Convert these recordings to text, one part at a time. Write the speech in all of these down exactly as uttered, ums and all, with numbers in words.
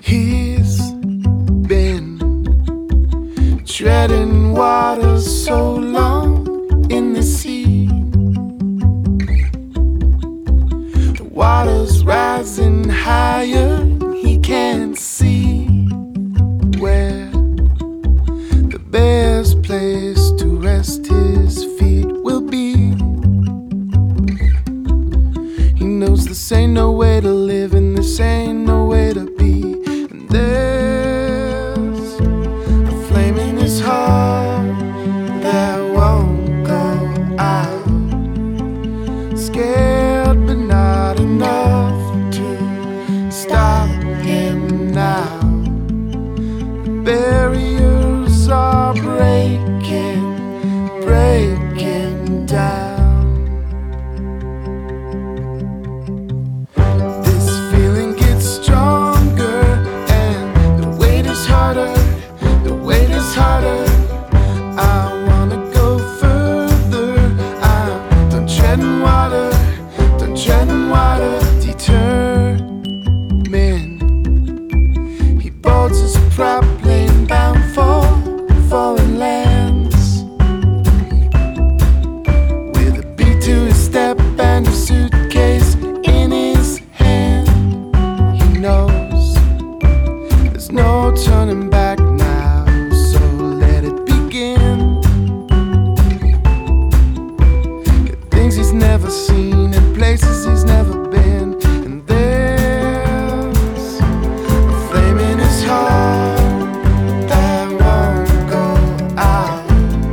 He's been treading water so long in the sea. The water's rising higher, he can't see where the best place to rest his feet will be. He knows this ain't no way to live and this ain't no way to be. And there's a flame in his heart that won't go out. Scared but not enough to stop him now. The barriers are breaking, breaking down. Harder, I wanna go further. I'm done treading water, done treading water. Determined, he boards his prop plane bound for foreign lands, with a beat to his step and a suitcase in his hand. He knows there's no turning back now. Never seen and places he's never been. And there's a flame in his heart that won't go out.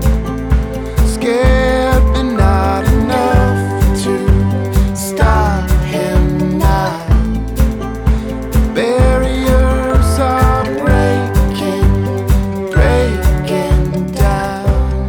Scared but not enough to stop him now. The barriers are breaking, breaking down.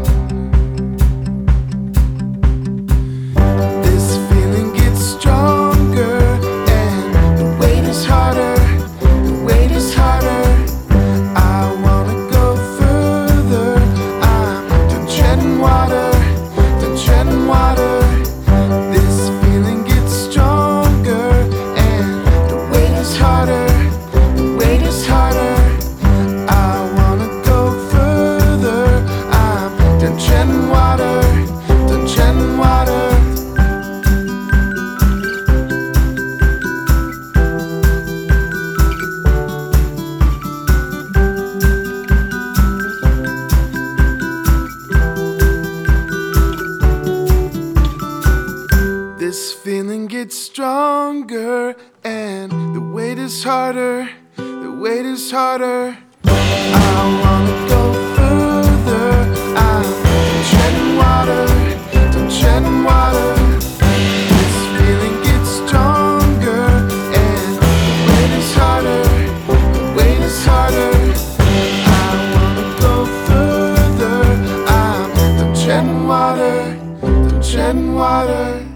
This feeling gets stronger and the weight is harder, the weight is harder. I wanna go further, I'm treading water, I'm treading water. This feeling gets stronger and the weight is harder, the weight is harder. I wanna go further, I'm treading water, I'm treading water.